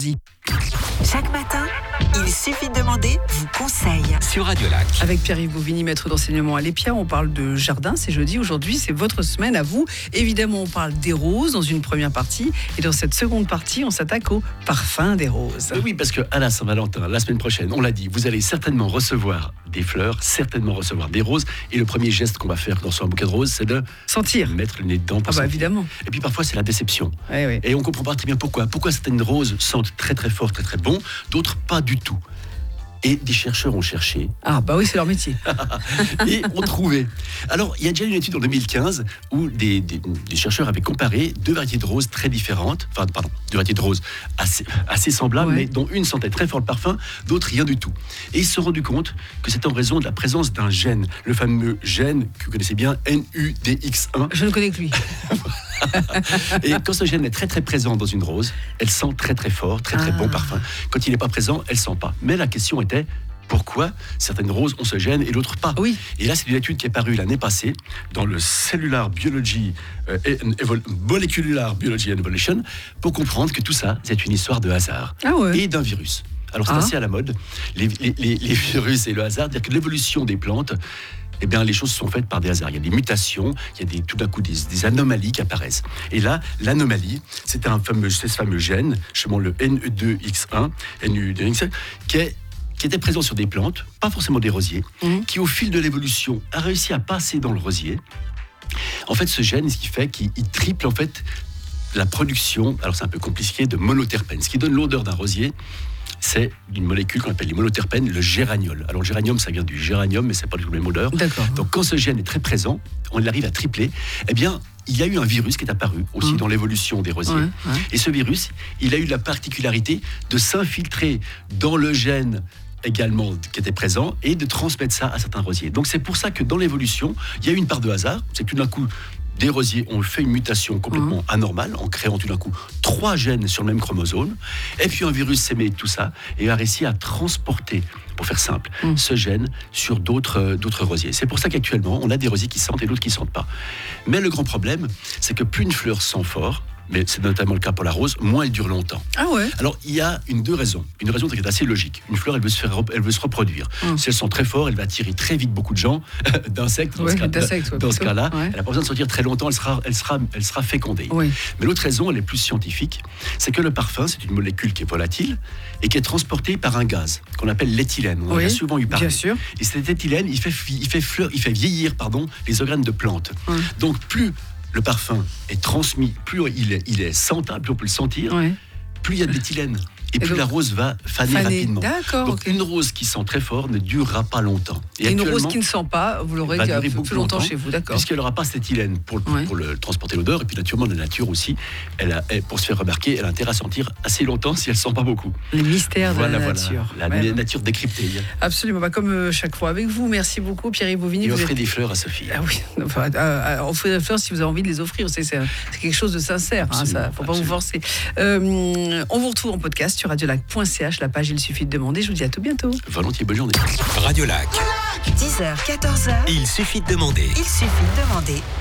Chaque matin, il suffit de demander, vous conseille. Sur Radio Lac. Avec Pierre-Yves Bouvigny, maître d'enseignement à l'EPIA, on parle de jardin, c'est jeudi. Aujourd'hui, c'est votre semaine à vous. Évidemment, on parle des roses dans une première partie. Et dans cette seconde partie, on s'attaque au parfum des roses. Oui, parce qu'à la Saint-Valentin, la semaine prochaine, on l'a dit, vous allez certainement recevoir des fleurs, certainement recevoir des roses. Et le premier geste qu'on va faire dans un bouquet de roses, c'est de Sentir. mettre le nez dedans pour sentir. Évidemment. Et puis parfois, c'est la déception. Oui. Et on comprend pas très bien pourquoi. Pourquoi certaines roses sentent très très fort, très très bon, d'autres pas du tout. Et des chercheurs ont cherché. Oui, c'est leur métier. Et ont trouvé. Alors, il y a déjà une étude en 2015 où des chercheurs avaient comparé deux variétés de roses très différentes. Deux variétés de roses assez semblables, mais dont une sentait très fort le parfum, d'autres rien du tout. Et ils se sont rendus compte que c'était en raison de la présence d'un gène, le fameux gène que vous connaissez bien, NUDX1. Je ne connais que lui. Et quand ce gène est très très présent dans une rose, elle sent très très fort, très très bon parfum. Quand il n'est pas présent, elle sent pas. Mais la question était pourquoi certaines roses ont ce gène et d'autres pas. Oui. Et là, c'est une étude qui est parue l'année passée dans le Cellular Biology Molecular Biology and Evolution pour comprendre que tout ça, c'est une histoire de hasard et d'un virus. Alors c'est assez à la mode, les virus et le hasard, c'est-à-dire que l'évolution des plantes, eh bien, les choses sont faites par des hasards. Il y a des mutations, il y a tout d'un coup des anomalies qui apparaissent. Et là, l'anomalie, c'est ce fameux gène, justement le NUDX1, qui était présent sur des plantes, pas forcément des rosiers, qui au fil de l'évolution a réussi à passer dans le rosier. En fait, ce gène, ce qui fait qu'il triple en fait la production, alors c'est un peu compliqué, de monoterpènes, ce qui donne l'odeur d'un rosier. C'est une molécule qu'on appelle les monoterpènes, le géraniol. Alors le géranium, ça vient du géranium, mais c'est pas du tout la même odeur. D'accord. Donc quand ce gène est très présent, on arrive à tripler, eh bien, il y a eu un virus qui est apparu aussi dans l'évolution des rosiers. Et ce virus, il a eu la particularité de s'infiltrer dans le gène également qui était présent et de transmettre ça à certains rosiers. Donc c'est pour ça que dans l'évolution, il y a eu une part de hasard. C'est que tout d'un coup, des rosiers ont fait une mutation complètement anormale en créant tout d'un coup 3 gènes sur le même chromosome. Et puis un virus s'est mêlé de tout ça et a réussi à transporter, pour faire simple, ce gène sur d'autres rosiers. C'est pour ça qu'actuellement, on a des rosiers qui sentent et d'autres qui ne sentent pas. Mais le grand problème, c'est que plus une fleur sent fort, mais c'est notamment le cas pour la rose, moins elle dure longtemps. Alors, il y a deux raisons. Une raison qui est assez logique. Une fleur, elle veut se reproduire. Si elle sent très fort, elle va attirer très vite beaucoup de gens, d'insectes, dans ce cas-là. Elle n'a pas besoin de sentir très longtemps, elle sera fécondée. Mais l'autre raison, elle est plus scientifique, c'est que le parfum, c'est une molécule qui est volatile et qui est transportée par un gaz qu'on appelle l'éthylène. On en a souvent eu parlé. Bien sûr. Et cet éthylène, il fait vieillir les organes de plantes. Donc, plus le parfum est transmis, plus il est sentable, plus on peut le sentir, plus il y a de l'éthylène. Et plus la rose va faner rapidement. Donc une rose qui sent très fort ne durera pas longtemps. Et une rose qui ne sent pas, vous l'aurez plus longtemps chez vous, d'accord. Puisqu'elle n'aura pas cet éthylène pour le transporter l'odeur. Et puis naturellement, la nature aussi, pour se faire remarquer, elle a intérêt à sentir assez longtemps si elle ne sent pas beaucoup. Les mystères de la nature. La nature décryptée. Absolument, comme chaque fois avec vous. Merci beaucoup Pierre-Yves Bouvigny. Et offrez des fleurs à Sophie. Offrez des fleurs si vous avez envie de les offrir. C'est quelque chose de sincère. Il ne faut pas vous forcer. On vous retrouve en podcast sur radiolac.ch, la page Il suffit de demander. Je vous dis à tout bientôt. Volontiers, bonne journée. Radio Lac. 10h, 14h. Il suffit de demander. Il suffit de demander.